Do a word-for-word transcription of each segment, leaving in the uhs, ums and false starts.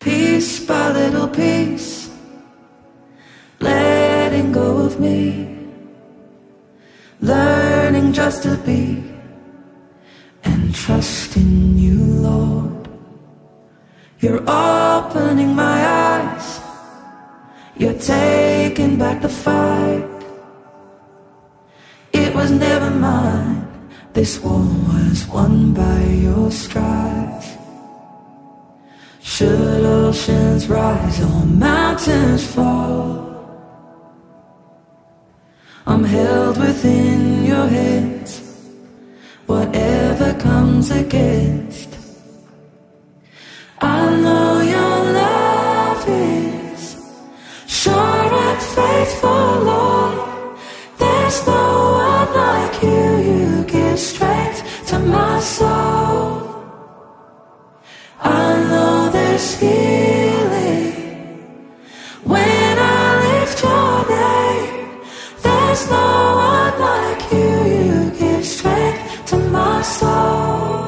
piece by little piece, letting go of me, learning just to be, and trusting you, Lord. You're opening my eyes, you're taking back the fight. It was never mine, this war was won by your strides. Should oceans rise or mountains fall, I'm held within your hands, whatever comes against. I know your love is sure and faithful, Lord. There's no one like you, you give strength to my soul. I know there's healing when I lift your name. There's no one like you, you give strength to my soul.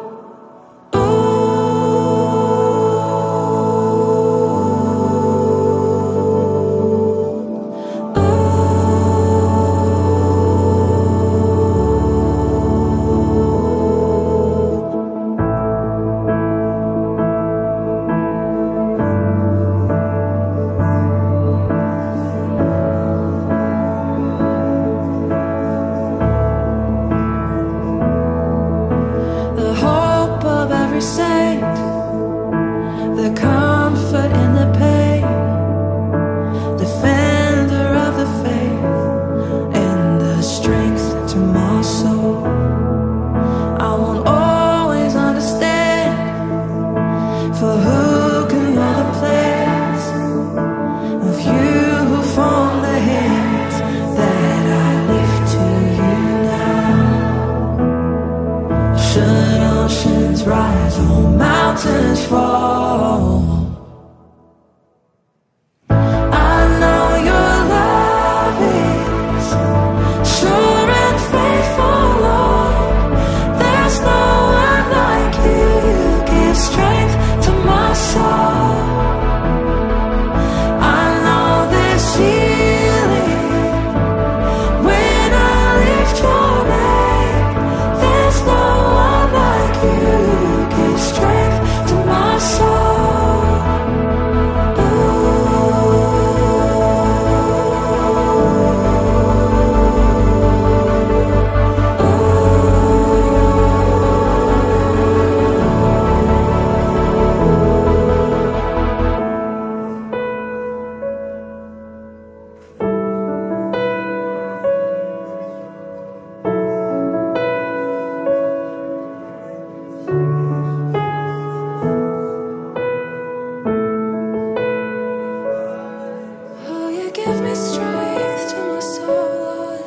Rise or mountains fall, I know your love is sure and faithful, Lord. There's no one like you, you give strength to my soul. I know there's healing when I lift your name. There's no one like you, strength to my soul. Give me strength to my soul,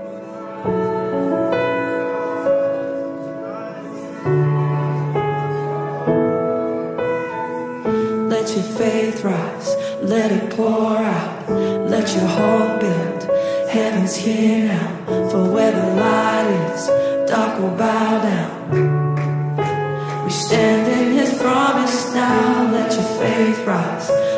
let your faith rise, let it pour out, let your hope build. Heaven's here now, for where the light is, dark will bow down. We stand in his promise now, let your faith rise,